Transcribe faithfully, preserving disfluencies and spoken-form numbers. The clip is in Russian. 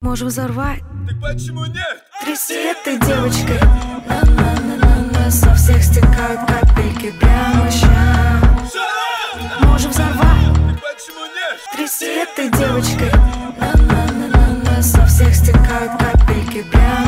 Можем взорвать. Так почему нет? Тряси этой девочкой. На-на-на-на-на. Со всех стекают капельки прямо щас. Можем взорвать. Так почему нет? Тряси этой девочкой. На-на-на-на-на. Со всех стекают капельки прямо